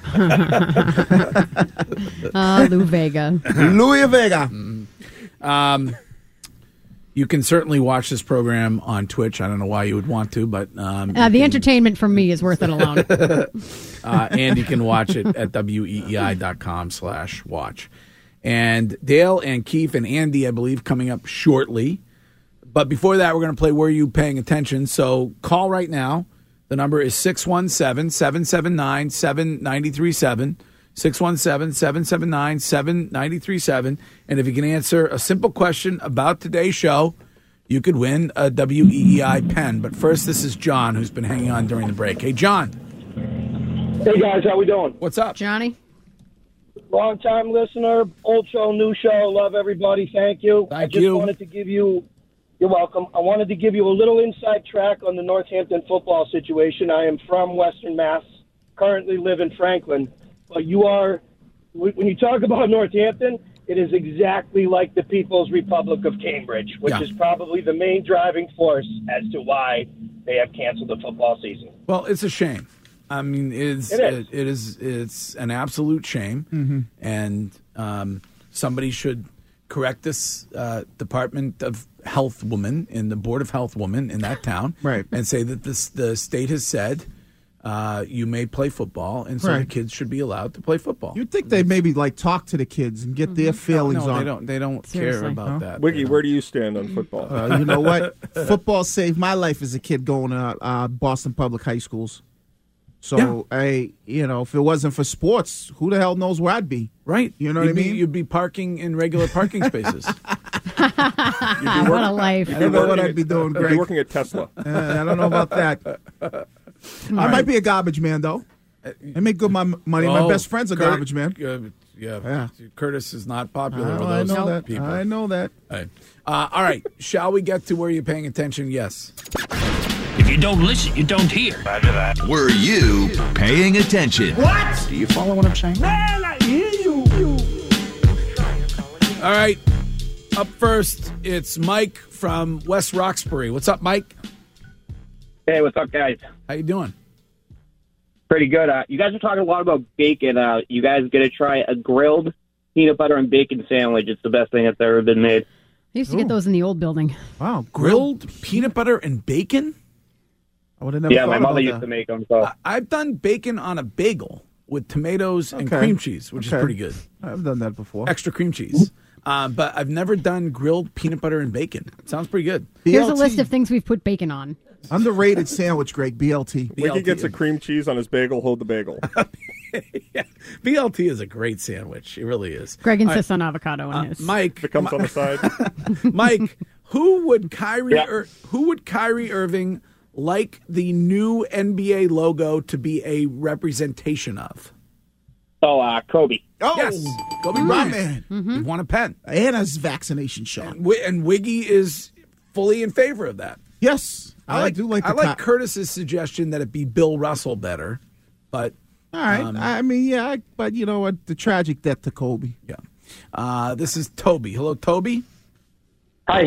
uh, Lou Vega. Louis Vega. Um, you can certainly watch this program on Twitch. I don't know why you would want to, but um, Uh, the entertainment from me is worth it alone. uh, and you can watch it at W E E I dot com slash watch. And Dale and Keith and Andy, I believe, coming up shortly. But before that, we're going to play Were You Paying Attention? So call right now. The number is six one seven, seven seven nine, seven nine three seven. six one seven, seven seven nine, seven nine three seven. And if you can answer a simple question about today's show, you could win a W E E I pen. But first, this is John, who's been hanging on during the break. Hey, John. Hey, guys, how we doing? What's up? Johnny? Long-time listener, old show, new show. Love everybody. Thank you. Thank I just you. wanted to give you, you're welcome. I wanted to give you a little inside track on the Northampton football situation. I am from Western Mass, currently live in Franklin. But you are, when you talk about Northampton, it is exactly like the People's Republic of Cambridge, which Yeah. is probably the main driving force as to why they have canceled the football season. Well, it's a shame. I mean, it's, It is. It, it is it's an absolute shame, Mm-hmm. and um, somebody should correct this uh, Department of Health woman and the Board of Health woman in that town, right, and say that this the state has said uh, you may play football, and so Right. the kids should be allowed to play football. You'd think they'd maybe like talk to the kids and get their feelings no, on. they don't. They don't Seriously. care about Huh? that. Wiggy, where do you stand on football? Uh, you know what? Football saved my life as a kid going to uh, Boston Public High Schools. So, I, you know, if it wasn't for sports, who the hell knows where I'd be? Right. You know you'd what I be, mean? You'd be parking in regular parking spaces. What a life. I don't know what I'd be doing, I'd be Greg. working at Tesla. Uh, I don't know about that. I might be a garbage man, though. I make good my money. My Oh, best friend's a Kurt- garbage man. uh, yeah. Yeah. Curtis is not popular with Oh, I those know that. people. I know that. All right. Uh, all right. Shall we get to where you're paying attention? Yes. If you don't listen, you don't hear. Roger that. Were you paying attention? What? Do you follow what I'm saying? Man, I hear you. All right. Up first, it's Mike from West Roxbury. What's up, Mike? Hey, what's up, guys? How you doing? Pretty good. Uh, you guys are talking a lot about bacon. Uh, you guys going to try a grilled peanut butter and bacon sandwich. It's the best thing that's ever been made. I used to get those in the old building. Wow. Grilled peanut butter and bacon? I would have never Yeah, thought my mother about used that. to make them. So. I- I've done bacon on a bagel with tomatoes and Okay. cream cheese, which Okay. is pretty good. I've done that before. Extra cream cheese. Uh, but I've never done grilled peanut butter and bacon. It sounds pretty good. Here's a B L T. list of things we've put bacon on. Underrated sandwich, Greg. B L T. Wiggy gets a cream cheese on his bagel. Hold the bagel. B L T is a great sandwich. It really is. Greg All right. insists on avocado in Uh, his. Mike, It comes on the side. Mike, who would Kyrie Yeah. Ir- who would Kyrie Irving like the new N B A logo to be a representation of? Oh, uh, Kobe. Oh, Yes, Kobe my Bryant. man. Mm-hmm. You want a pen? And his vaccination shot. And, Wi- and Wiggy is fully in favor of that. Yes, I like do like. I the like co- Curtis's suggestion that it be Bill Russell better, but All right. um, I mean, yeah, I- but you know what? The tragic death to Kobe. yeah. Uh, this is Toby. Hello, Toby. Hi.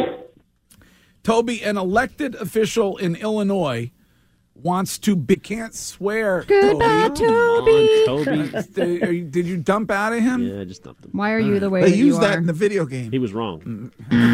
Toby, an elected official in Illinois, wants to be, can't swear. Goodbye, Toby. Toby. Come on, Toby. Did, are you- did you dump out of him? Yeah, I just dumped him. Why are you the way They that you used that are? in the video game. He was wrong.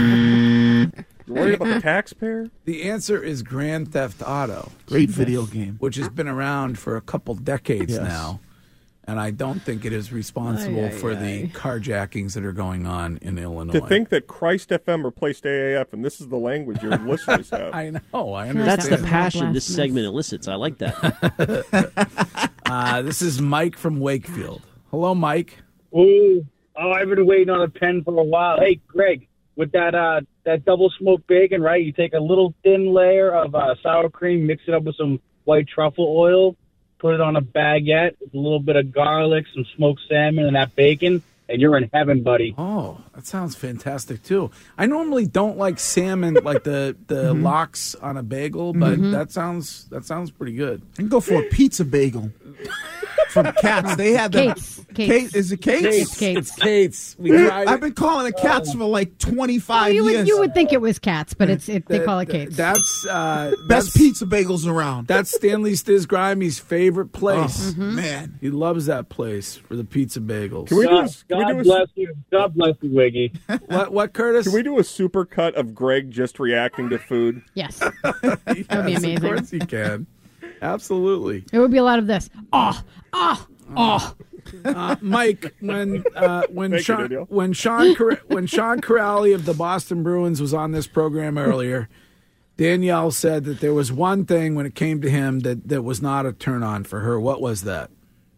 You worried about the taxpayer? The answer is Grand Theft Auto, Great video game. which has been around for a couple decades Yes. now. And I don't think it is responsible Ay, ay, for the ay. carjackings that are going on in Illinois. To think that Christ F M replaced A A F, and this is the language your listeners have. I know, I understand. That's the That's passion this blasphemous. segment elicits. I like that. Uh, this is Mike from Wakefield. Hello, Mike. Ooh, oh, I've been waiting on a pen for a while. Hey, Greg, with that uh, that double smoked bacon, right? You take a little thin layer of uh, sour cream, mix it up with some white truffle oil, put it on a baguette with a little bit of garlic, some smoked salmon, and that bacon, and you're in heaven, buddy. Oh, that sounds fantastic too. I normally don't like salmon, like the the Mm-hmm. lox on a bagel, but that sounds that sounds pretty good. I can go for a pizza bagel from Katz. They had the Kate's. Kate's. Kate, is it Kate's? It's Kate's. Kate's. We tried. I've been calling it Katz for like twenty-five Well, you would years. you would think it was Cats, but it's it, they That- call it that- Kate's. That's uh, Best that's, pizza bagels around. That's Stanley Stisgrimey's favorite place. Oh, Mm-hmm. man. He loves that place for the pizza bagels. Can we do a, God, can we God do a, bless you. God bless you, Wiggy. What, what, Curtis? Can we do a super cut of Greg just reacting to food? Yes, that would be Yes, amazing. Of course you can. Absolutely. It would be a lot of this. Oh, oh, oh. Uh, Mike, when uh, when Thank you, Sean Danielle. when Sean Cor- when Sean Corrali of the Boston Bruins was on this program earlier, Danielle said that there was one thing when it came to him that, that was not a turn on for her. What was that?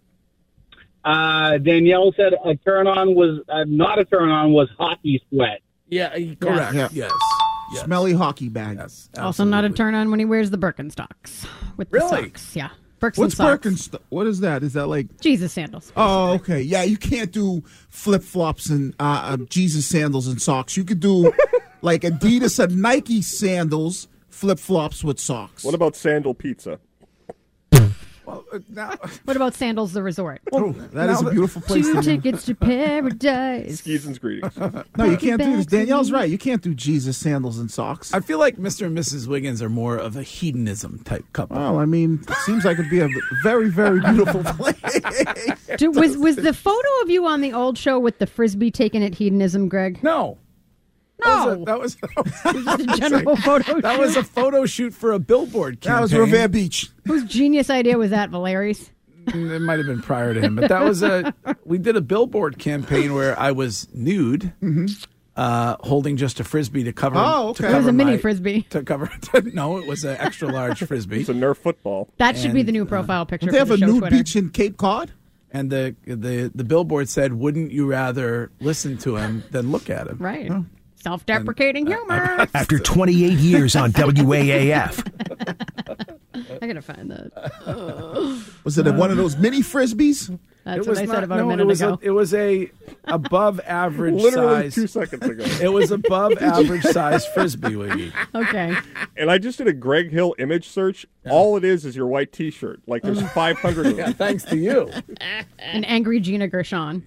Uh, Danielle said a turn on was uh, not a turn on was hockey sweat. Yeah, correct. Yeah. Yes. Yes. Smelly hockey bag. Yes. Also, not a absolutely. turn on when he wears the Birkenstocks with the Really? socks. Yeah, Birks What's and socks. Birkenstock? What is that? Is that like? Jesus sandals. Oh, okay. Yeah, you can't do flip flops and uh, uh, Jesus sandals and socks. You could do like Adidas and Nike sandals, flip flops with socks. What about sandal pizza? Well, uh, now, What about Sandals the Resort? Oh, that is a beautiful place. Two to live. tickets to paradise. Season's greetings. No, you can't do this. Danielle's right. You can't do Jesus sandals and socks. I feel like Mister and Missus Wiggins are more of a hedonism type couple. Well, I mean, it seems like it'd be a very, very beautiful place. Do, was was the photo of you on the old show with the frisbee taken at hedonism, Greg? No. No. That was a, that was, It was just a general photo that shoot. was a photo shoot for a billboard campaign. That was Revere Beach. Whose genius idea was that, Valeri's? It might have been prior to him, but that was a. We did a billboard campaign where I was nude, uh, holding just a frisbee to cover. Oh, okay. to It was cover a mini my- frisbee. To cover. No, it was an extra large frisbee. It's a Nerf football. That should be And, the new profile picture They for have the a show nude Twitter. beach in Cape Cod. And the the the billboard said, "Wouldn't you rather listen to him than look at him?" Right. Self-deprecating humor. After twenty-eight years on W A A F. I gotta find that. Was it one of those mini frisbees? That's It what was I said not- about no, a minute it was ago. A, it was a above average Literally size. two seconds ago. It was above average size frisbee, Wiggy. Okay. And I just did a Greg Hill image search. All it is is your white T-shirt. Like there's five hundred of them. Yeah, thanks to you. An angry Gina Gershon.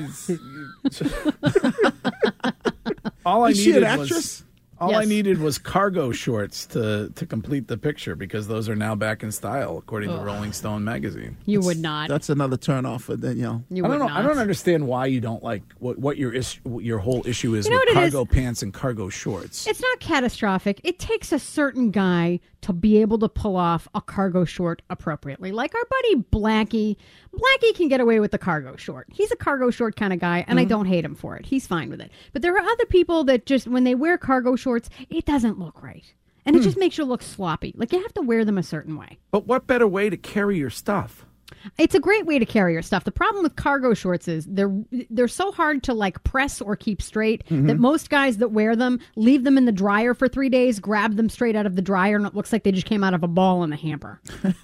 All I Is she needed an was actress? all I Yes. needed was cargo shorts to to complete the picture because those are now back in style according to Rolling Stone magazine. You would not. That's another turnoff for Danielle. You I would don't know. not. I don't understand why you don't like what what your is, what your whole issue is You know with what it cargo pants and cargo shorts. It's not catastrophic. It takes a certain guy to be able to pull off a cargo short appropriately. Like our buddy Blackie. Blackie can get away with the cargo short. He's a cargo short kind of guy, and I don't hate him for it. He's fine with it. But there are other people that just, when they wear cargo shorts, it doesn't look right. And it just makes you look sloppy. Like you have to wear them a certain way. But what better way to carry your stuff? It's a great way to carry your stuff. The problem with cargo shorts is they're they're so hard to like press or keep straight that most guys that wear them leave them in the dryer for three days, grab them straight out of the dryer, and it looks like they just came out of a ball in the hamper.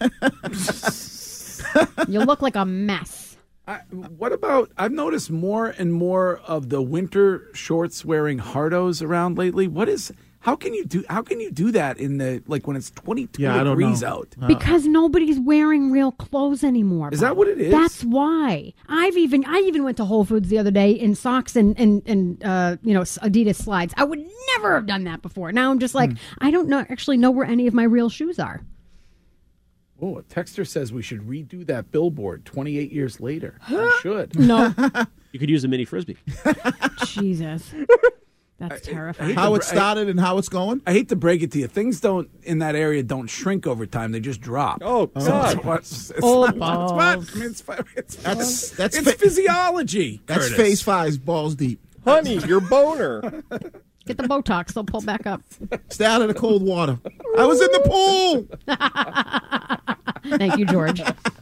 You look like a mess. I, what about? I've noticed more and more of the winter shorts wearing hardos around lately. What is? How can you do? How can you do that in the like when it's twenty-two Yeah, I don't degrees know. out? Because nobody's wearing real clothes anymore. Is Bob. that what it is? That's why. I've even I even went to Whole Foods the other day in socks and and, and uh, you know Adidas slides. I would never have done that before. Now I'm just like I don't know actually know where any of my real shoes are. Oh, a texter says we should redo that billboard twenty-eight years later. We should. No. You could use a mini frisbee. Jesus. That's terrifying. How to it br- started and how it's going? I hate to break it to you. Things don't in that area don't shrink over time. They just drop. Oh, So God. it's what- it's Oh, not- it's what- balls. I mean, it's, it's, That's that's it's fa- physiology. that's Curtis. phase five, balls deep. Honey, your boner. Get the Botox, they'll pull back up. Stay out of the cold water. I was in the pool. Thank you, George.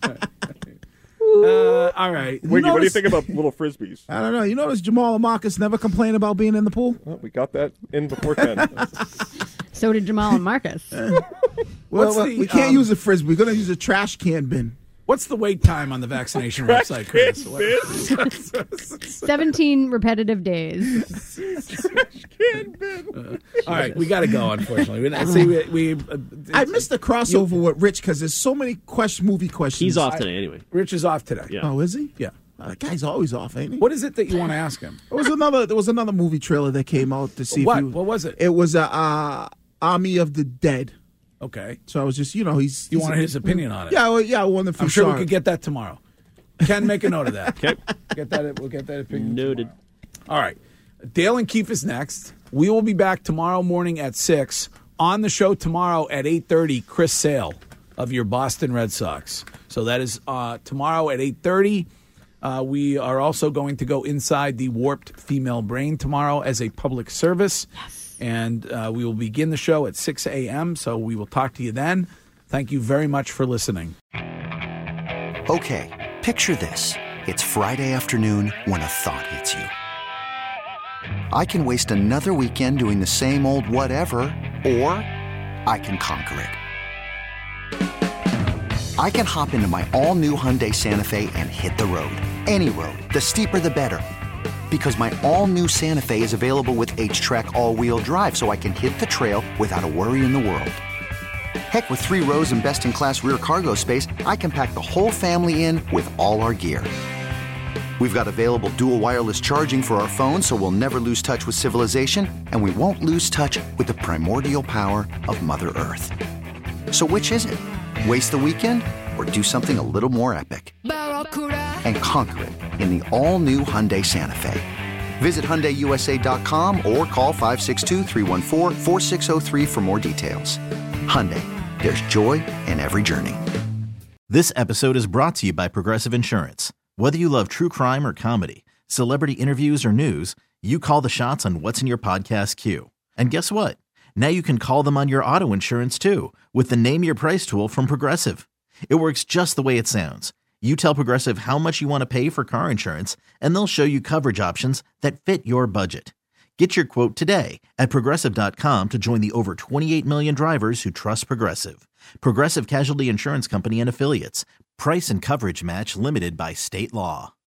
Uh, all right. Wiggy, what do you notice- think about little frisbees? I don't know. You notice Jamal and Marcus never complain about being in the pool? Well, we got that in before ten. So did Jamal and Marcus. Well, What's well, the, we can't um, use a frisbee. We're going to use a trash can bin. What's the wait time on the vaccination website, Chris? What- seventeen repetitive days. all right, we got to go. Unfortunately, we, see, we, we uh, I missed the crossover with Rich because there's so many question, movie questions. He's off today anyway. Rich is off today. Yeah. Oh, is he? Yeah. Oh, that guy's always off, ain't he? What is it that you want to ask him? There was another. There was another movie trailer that came out to see. What? If he, What was it? It was uh, uh, Army of the Dead. Okay. So I was just, you know, he's. You he's wanted a- his opinion on it? Yeah, well, yeah. I wonder if I'm you sure saw we it. could get that tomorrow. Ken, make a note of that. Okay. Get that. We'll get that opinion. Noted. tomorrow. All right. Dale and Keefe is next. We will be back tomorrow morning at six. On the show tomorrow at eight thirty, Chris Sale of your Boston Red Sox. So that is uh, tomorrow at eight thirty. Uh, we are also going to go inside the warped female brain tomorrow as a public service. Yes. And uh, we will begin the show at six a.m., so we will talk to you then. Thank you very much for listening. Okay, picture this. It's Friday afternoon when a thought hits you. I can waste another weekend doing the same old whatever, or I can conquer it. I can hop into my all-new Hyundai Santa Fe and hit the road. Any road. The steeper, the better. Because my all-new Santa Fe is available with H-Track all-wheel drive, so I can hit the trail without a worry in the world. Heck, with three rows and best-in-class rear cargo space, I can pack the whole family in with all our gear. We've got available dual wireless charging for our phones, so we'll never lose touch with civilization, and we won't lose touch with the primordial power of Mother Earth. So which is it? Waste the weekend or do something a little more epic? And conquer it in the all-new Hyundai Santa Fe. Visit Hyundai U S A dot com or call five six two, three one four, four six zero three for more details. Hyundai, there's joy in every journey. This episode is brought to you by Progressive Insurance. Whether you love true crime or comedy, celebrity interviews or news, you call the shots on what's in your podcast queue. And guess what? Now you can call them on your auto insurance too with the Name Your Price tool from Progressive. It works just the way it sounds. You tell Progressive how much you want to pay for car insurance, and they'll show you coverage options that fit your budget. Get your quote today at Progressive dot com to join the over twenty-eight million drivers who trust Progressive. Progressive Casualty Insurance Company and Affiliates. Price and coverage match limited by state law.